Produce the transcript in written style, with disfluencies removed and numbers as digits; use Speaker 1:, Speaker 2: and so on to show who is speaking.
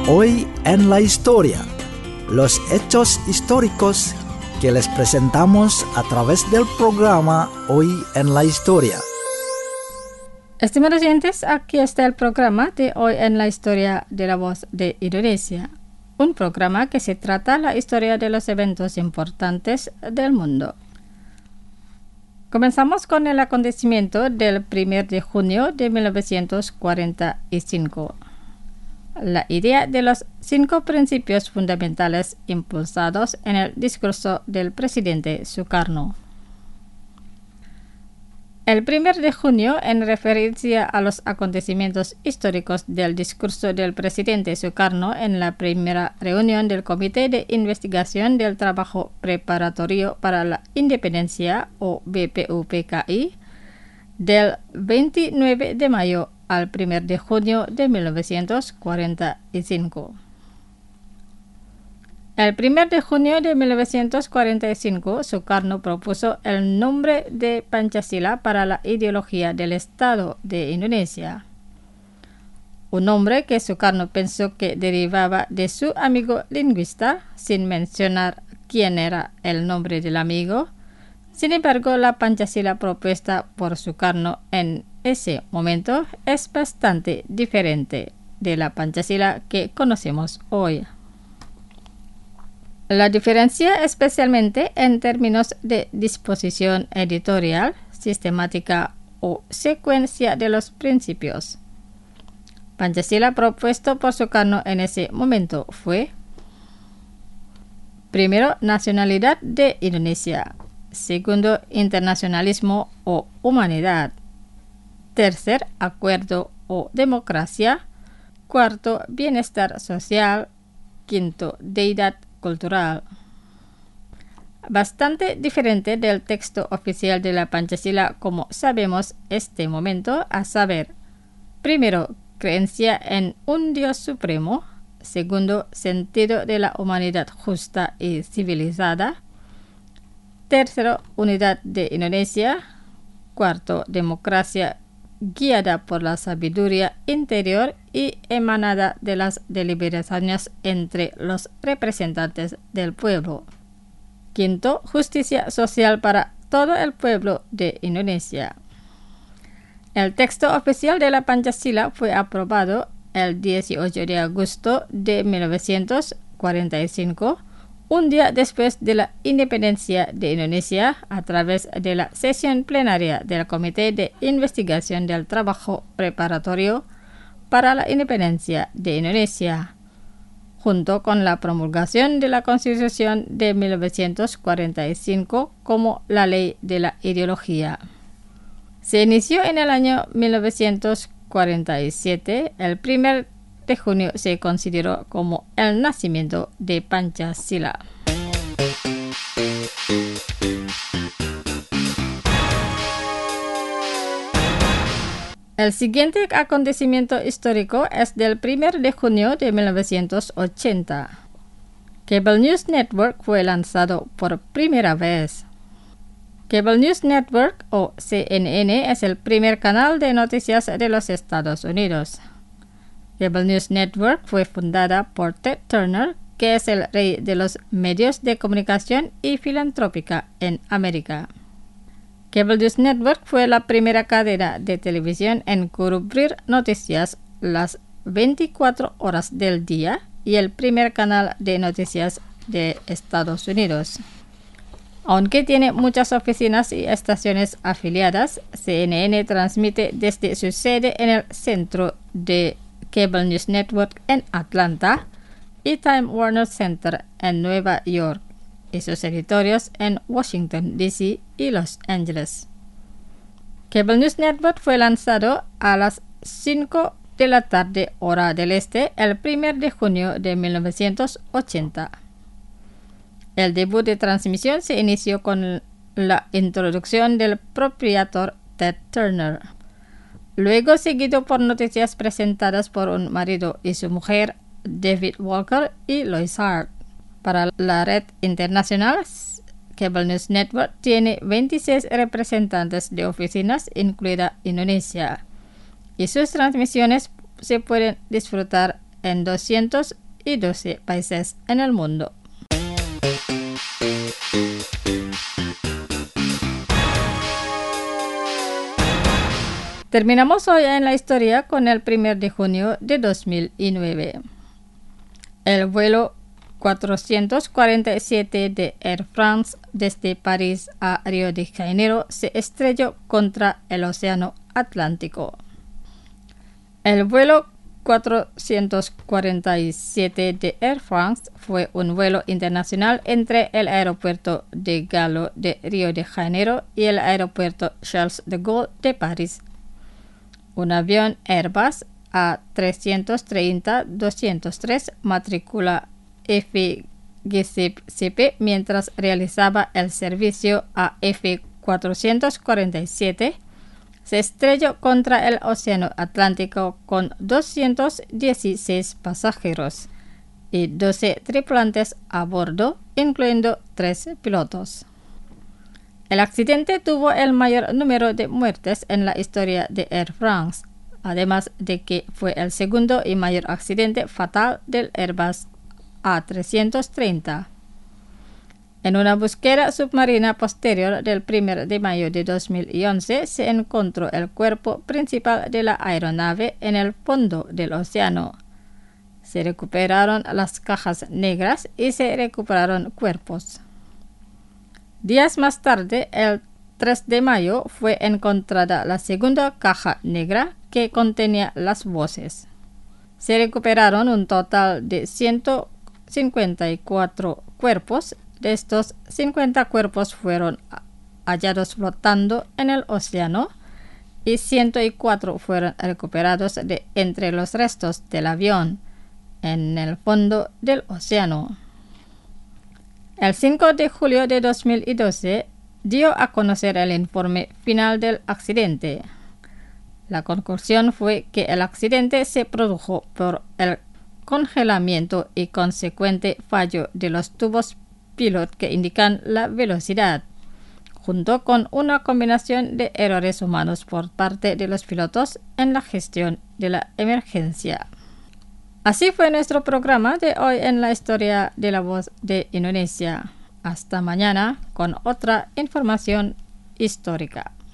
Speaker 1: Hoy en la historia, los hechos históricos que les presentamos a través del programa Hoy en la historia.
Speaker 2: Estimados oyentes, aquí está el programa de Hoy en la historia de La Voz de Indonesia, un programa que se trata la historia de los eventos importantes del mundo. Comenzamos con el acontecimiento del 1 de junio de 1945. La idea de los 5 principios fundamentales impulsados en el discurso del presidente Sukarno. El 1 de junio, en referencia a los acontecimientos históricos del discurso del presidente Sukarno en la primera reunión del Comité de Investigación del Trabajo Preparatorio para la Independencia, o BPUPKI, del 29 de mayo al 1 de junio de 1945. El 1 de junio de 1945, Sukarno propuso el nombre de Pancasila para la ideología del Estado de Indonesia. Un nombre que Sukarno pensó que derivaba de su amigo lingüista, sin mencionar quién era el nombre del amigo. Sin embargo, la Pancasila propuesta por Sukarno en ese momento es bastante diferente de la Pancasila que conocemos hoy. La diferencia especialmente en términos de disposición editorial, sistemática o secuencia de los principios. Pancasila propuesto por Sukarno en ese momento fue: primero, nacionalidad de Indonesia; segundo, internacionalismo o humanidad; tercer, acuerdo o democracia; cuarto, bienestar social; quinto, deidad cultural. Bastante diferente del texto oficial de la Pancasila como sabemos este momento, a saber: primero, creencia en un Dios supremo; segundo, sentido de la humanidad justa y civilizada; tercero, unidad de Indonesia; cuarto, democracia guiada por la sabiduría interior y emanada de las deliberaciones entre los representantes del pueblo; quinto, justicia social para todo el pueblo de Indonesia. El texto oficial de la Pancasila fue aprobado el 18 de agosto de 1945, un día después de la independencia de Indonesia, a través de la sesión plenaria del Comité de Investigación del Trabajo Preparatorio para la Independencia de Indonesia, junto con la promulgación de la Constitución de 1945 como la ley de la ideología. Se inició en el año 1947, el 1 de junio se consideró como el nacimiento de Pancasila. El siguiente acontecimiento histórico es del 1 de junio de 1980. Cable News Network fue lanzado por primera vez. Cable News Network, o CNN, es el primer canal de noticias de los Estados Unidos. Cable News Network fue fundada por Ted Turner, que es el rey de los medios de comunicación y filantrópica en América. Cable News Network fue la primera cadena de televisión en cubrir noticias las 24 horas del día y el primer canal de noticias de Estados Unidos. Aunque tiene muchas oficinas y estaciones afiliadas, CNN transmite desde su sede en el centro de Cable News Network en Atlanta y Time Warner Center en Nueva York, y sus editorios en Washington, D.C. y Los Ángeles. Cable News Network fue lanzado a las 5 de la tarde hora del este el 1 de junio de 1980. El debut de transmisión se inició con la introducción del proprietor Ted Turner, luego seguido por noticias presentadas por un marido y su mujer, David Walker y Lois Hart. Para la red internacional, Cable News Network tiene 26 representantes de oficinas, incluida Indonesia, y sus transmisiones se pueden disfrutar en 212 países en el mundo. Terminamos hoy en la historia con el 1 de junio de 2009. El vuelo 447 de Air France desde París a Río de Janeiro se estrelló contra el Océano Atlántico. El vuelo 447 de Air France fue un vuelo internacional entre el aeropuerto de Galo de Río de Janeiro y el aeropuerto Charles de Gaulle de París. Un avión Airbus A330-203 matrícula FGCP mientras realizaba el servicio a F447 se estrelló contra el Océano Atlántico con 216 pasajeros y 12 tripulantes a bordo, incluyendo 3 pilotos. El accidente tuvo el mayor número de muertes en la historia de Air France, además de que fue el segundo y mayor accidente fatal del Airbus A330. En una búsqueda submarina posterior del 1 de mayo de 2011 se encontró el cuerpo principal de la aeronave en el fondo del océano. Se recuperaron las cajas negras y se recuperaron cuerpos. Días más tarde, el 3 de mayo, fue encontrada la segunda caja negra que contenía las voces. Se recuperaron un total de 154 cuerpos. De estos, 50 cuerpos fueron hallados flotando en el océano y 104 fueron recuperados de entre los restos del avión en el fondo del océano. El 5 de julio de 2012 dio a conocer el informe final del accidente. La conclusión fue que el accidente se produjo por el congelamiento y consecuente fallo de los tubos pilot que indican la velocidad, junto con una combinación de errores humanos por parte de los pilotos en la gestión de la emergencia. Así fue nuestro programa de hoy en la historia de La Voz de Indonesia. Hasta mañana con otra información histórica.